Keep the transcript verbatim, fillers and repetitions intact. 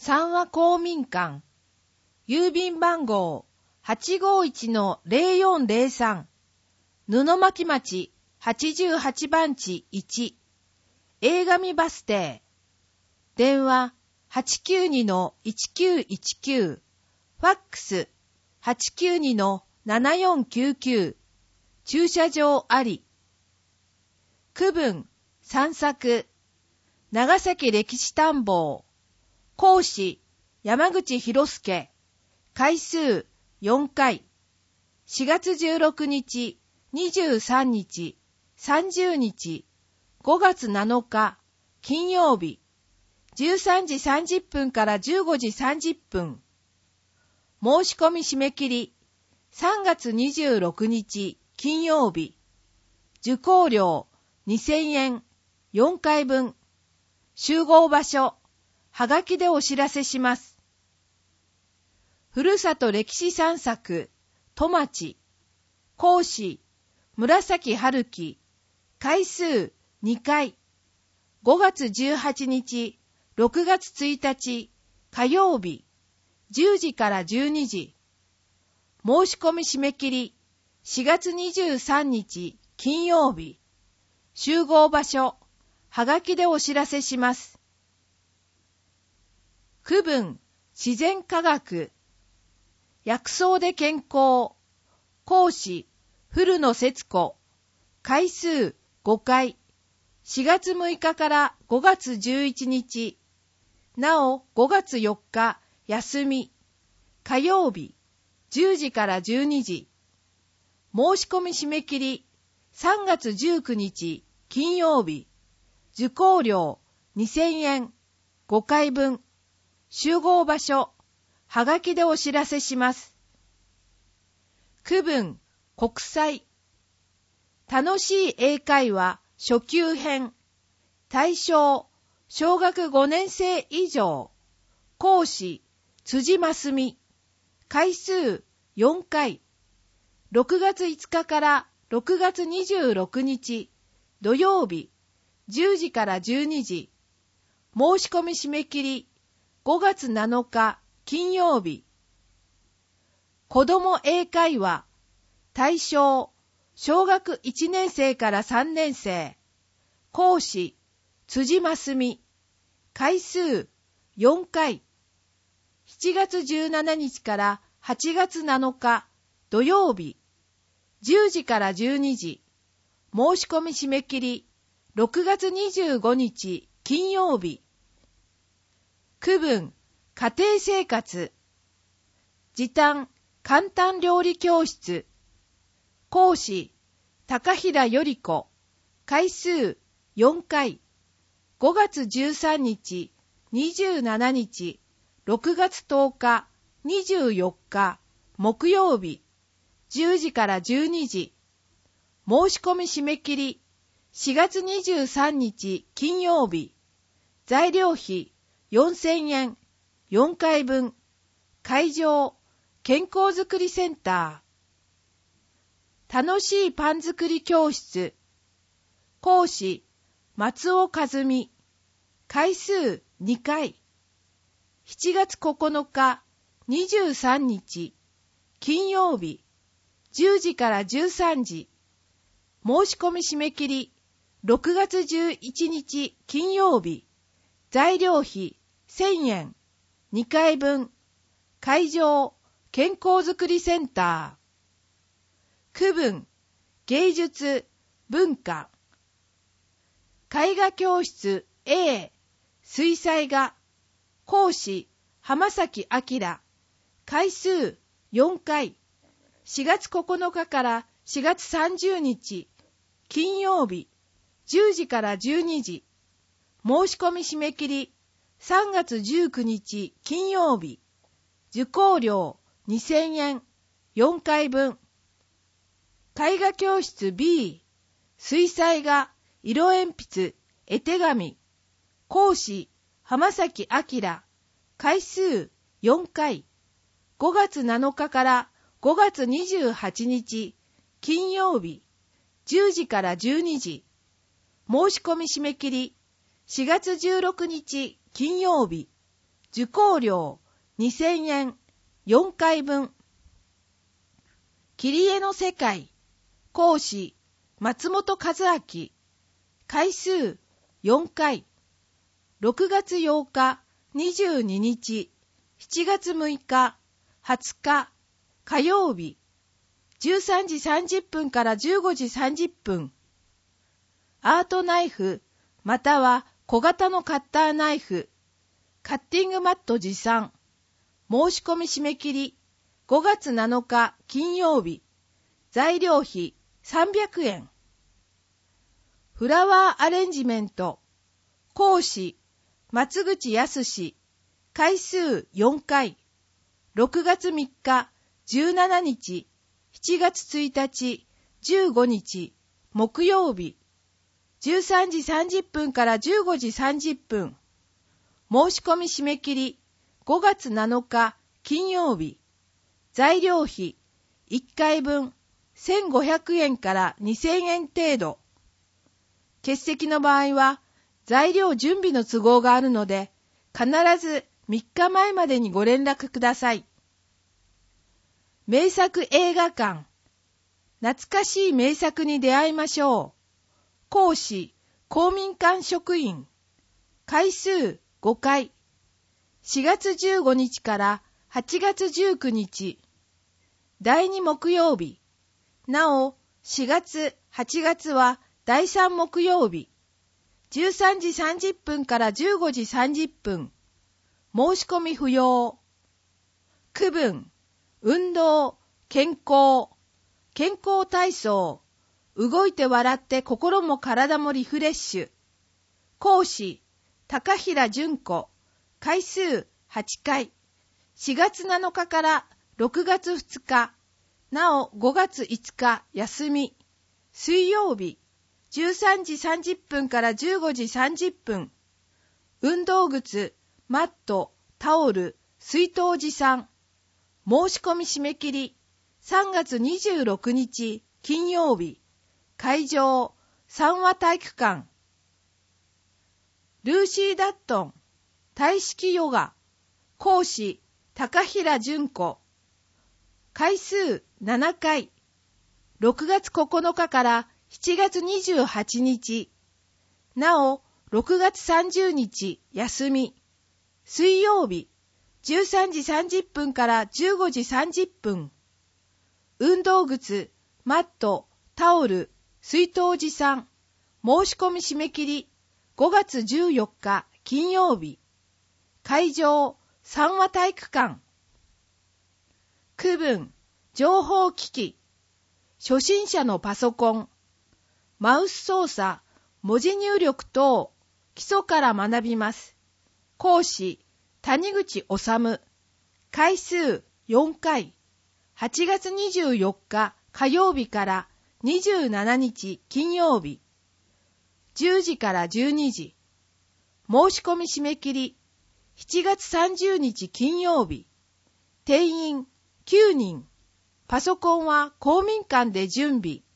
三和公民館、郵便番号 はちごいちのゼロよんゼロさん、布巻町はちじゅうはちばんちいち、映上バス停、電話 はちきゅうにのいちきゅういちきゅう、ファックス はちきゅうにのななよんきゅうきゅう、駐車場あり。区分、散策、長崎歴史探訪、講師、山口博介、回数よんかい、しがつじゅうろくにち、にじゅうさんにち、さんじゅうにち、ごがつなのか、金曜日、じゅうさんじさんじゅっぷんからじゅうごじさんじゅっぷん。申し込み締め切り、さんがつにじゅうろくにち、金曜日。受講料にせんえん、よんかいぶん。集合場所、はがきでお知らせします。ふるさと歴史散策、戸町。講師、紫春樹。回数にかい。ごがつじゅうはちにち、ろくがつついたち、火曜日。じゅうじからじゅうにじ。申し込み締め切り、しがつにじゅうさんにち、金曜日。集合場所、はがきでお知らせします。区分、自然科学。薬草で健康。講師、古野節子。回数ごかい。しがつむいかからごがつじゅういちにち。なおごがつよっか、休み。火曜日、じゅうじからじゅうにじ。申し込み締め切り、さんがつじゅうくにち、金曜日。受講料にせんえん、ごかいぶん。集合場所、はがきでお知らせします。区分、国際。楽しい英会話初級編。対象、小学ごねんせい以上。講師、辻真澄。回数よんかい。ろくがついつかからろくがつにじゅうろくにち、土曜日、じゅうじからじゅうにじ。申し込み締め切り、ごがつなのか、金曜日。子ども英会話。対象、小学いちねんせいからさんねんせい。講師、辻真澄。回数よんかい。しちがつじゅうしちにちからはちがつなのか、土曜日。じゅうじからじゅうにじ。申し込み締め切り、ろくがつにじゅうごにち、金曜日。区分、家庭生活。時短、簡単料理教室。講師、高平より子。回数よんかい。ごがつじゅうさんにち、にじゅうしちにち、ろくがつとおか、にじゅうよっか、木曜日。じゅうじからじゅうにじ。申し込み締め切り、しがつにじゅうさんにち金曜日。材料費よんせんえん、よんかいぶん。会場、健康づくりセンター。楽しいパン作り教室。講師、松尾和美。回数にかい。しちがつここのか、にじゅうさんにち、金曜日。じゅうじからじゅうさんじ。申し込み締め切り、ろくがつじゅういちにち金曜日。材料費せんえん、にかいぶん。会場、健康づくりセンター。区分、芸術、文化。絵画教室 A、水彩画。講師、浜崎明。回数よんかい。しがつここのかからしがつさんじゅうにち、金曜日。じゅうじからじゅうにじ。申し込み締め切り、さんがつじゅうくにち、金曜日。受講料にせんえん、よんかいぶん。絵画教室 B、水彩画、色鉛筆、絵手紙。講師、浜崎明。回数よんかい。ごがつなのかからごがつにじゅうはちにち、金曜日。じゅうじからじゅうにじ。申し込み締め切り、しがつじゅうろくにち、金曜日。 受講料にせんえん、よんかいぶん。切り絵の世界、講師、松本和明、回数よんかい、ろくがつようか、にじゅうににち、しちがつむいか、はつか、火曜日、じゅうさんじさんじゅっぷんからじゅうごじさんじゅっぷん。アートナイフ、または小型のカッターナイフ、カッティングマット持参。申し込み締め切り、ごがつなのか金曜日。材料費さんびゃくえん。フラワーアレンジメント。講師、松口康。回数よんかい。ろくがつみっか、じゅうしちにち、しちがつついたち、じゅうごにち、木曜日。じゅうさんじさんじゅっぷんからじゅうごじさんじゅっぷん。申し込み締め切り、ごがつなのか金曜日。材料費いっかいぶんせんごひゃくえんからにせんえん程度。欠席の場合は材料準備の都合があるので、必ずみっかまえまでにご連絡ください。名作映画館。懐かしい名作に出会いましょう。講師、公民館職員。回数ごかい。しがつじゅうごにちからはちがつじゅうくにち。だいに木曜日。なお、しがつ、はちがつはだいさん木曜日。じゅうさんじさんじゅっぷんからじゅうごじさんじゅっぷん。申し込み不要。区分、運動、健康、健康体操、動いて笑って心も体もリフレッシュ。講師、高平純子。回数はちかい。しがつなのかからろくがつふつか。なおごがついつか休み。水曜日。じゅうさんじさんじゅっぷんからじゅうごじさんじゅっぷん。運動靴、マット、タオル、水筒持参。申し込み締め切り。さんがつにじゅうろくにち金曜日。会場、三和体育館。ルーシー・ダットン、体式ヨガ。講師、高平純子。回数ななかい。ろくがつここのかからしちがつにじゅうはちにち。なお、ろくがつさんじゅうにち休み。水曜日、じゅうさんじさんじゅっぷんからじゅうごじさんじゅっぷん。運動靴、マット、タオル、水筒持参。申し込み締め切り、ごがつじゅうよっか金曜日。会場、三和体育館。区分、情報機器。初心者のパソコン。マウス操作、文字入力等、基礎から学びます。講師、谷口治。回数よんかい。はちがつにじゅうよっか火曜日からにじゅうしちにち金曜日。じゅうじからじゅうにじ。申し込み締め切り。しちがつさんじゅうにち金曜日。定員きゅうにん。パソコンは公民館で準備。